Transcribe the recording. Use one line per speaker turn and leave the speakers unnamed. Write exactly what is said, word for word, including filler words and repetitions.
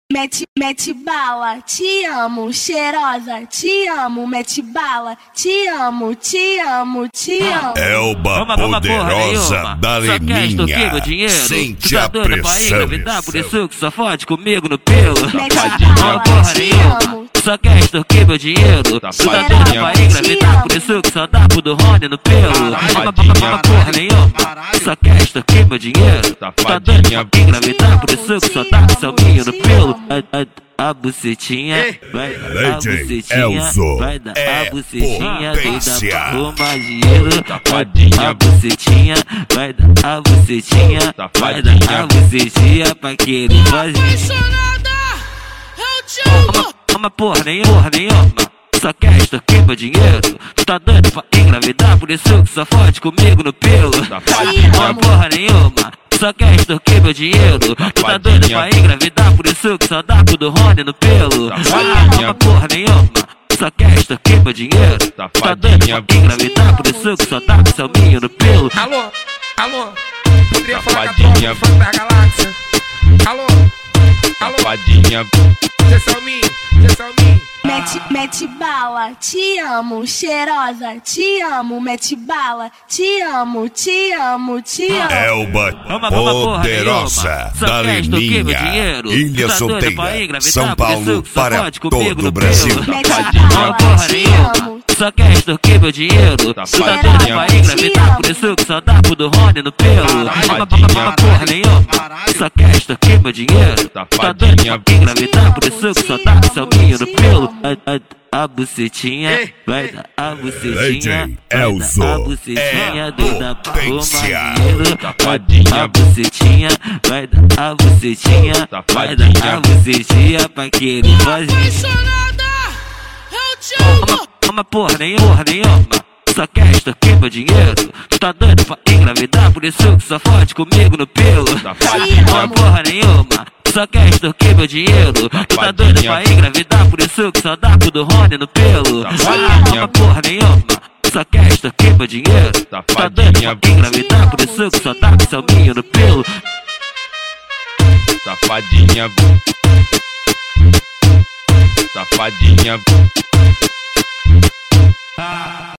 Mete, mete bala, te amo, cheirosa, te amo, mete bala, te amo, te amo, te amo.
Elba poderosa da Leminha, sente a pressão.
Por isso que só fode comigo no pelo.
Mete bala, te amo.
Só quer extorquir meu dinheiro. Tu tá doido pra engravidar, por isso que só dá pro do Rony no pelo. Porra nenhuma, só quer extorquir meu dinheiro. Tu tá doido pra engravidar, por isso que só dá pro seu minho no pelo. A, a, a bucetinha, vai dar a bucetinha, vai dar a bucetinha, doida pra tomar dinheiro. A bucetinha, vai dar a bucetinha, vai dar a bucetinha pra que ele fazer. Uma porra nenhuma, porra nenhuma, só quer extorquir meu dinheiro. Tu tá doido pra engravidar, por isso que só fode comigo no pelo. Uma porra nenhuma, só quer extorquir meu dinheiro. Tu tá doido pra engravidar, por isso que só dá pro do Rony no pelo. Uma porra nenhuma, só quer extorquir meu dinheiro. Tu tá doido pra engravidar, por isso que só dá pro seu minho no pelo.
Alô, alô, poderia falar com a tropa do funk da galáxia. Alô, alô, Zé Salminho, Zé Salminho.
Mete, mete bala, te amo, cheirosa, te amo, mete bala, te amo, te amo, te amo.
Elba poderosa da Leminha, Ilha Solteira, São Paulo para todo o Brasil.
Uma porra nenhuma, só quer extorquir meu dinheiro. Tu tá doido pra engravidar, por isso que só dá pro do Rony no pelo. Uma porra nenhuma, só quer extorquir meu dinheiro. Tu tá doido pra engravidar, por isso que só dá pro seu minho no pelo. A, a, a bucetinha, vai dar a bucetinha, vai dar a bucetinha, doida pra tomar dinheiro. A bucetinha, vai dar a bucetinha, vai dar a bucetinha pra que ele fazer. Uma porra nenhuma, porra nenhuma, só quer extorquir meu dinheiro. Tu tá doido pra engravidar, por isso que só fode comigo no pelo. Uma porra nenhuma, só quer extorquir meu dinheiro. Tu tá doido pra engravidar, por isso que só dá pro do Rony no pelo. Uma porra nenhuma, só quer extorquir meu dinheiro. Tu tá doido pra engravidar, por isso que só dá pro seu minho no pelo.
Safadinha, safadinha.